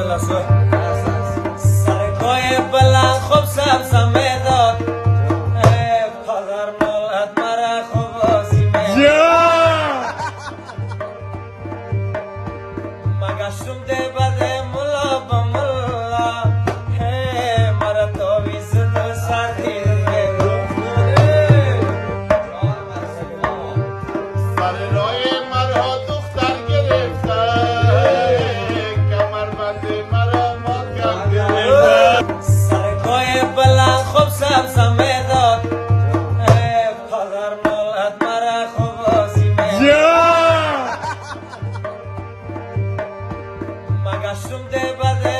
سرکای بلند خوب سبزم میداد پدر مالت مرا خوب بازی میداد مگشتم ده بده ملا با ملا مرا تاویز دو سردی سر رای مرا دختر گرفته کمربند مرا محکم گرفته سرکای بلند خوب سبزم میداد پدر مالت مرا خوب بازی میداد مگشتم ده بده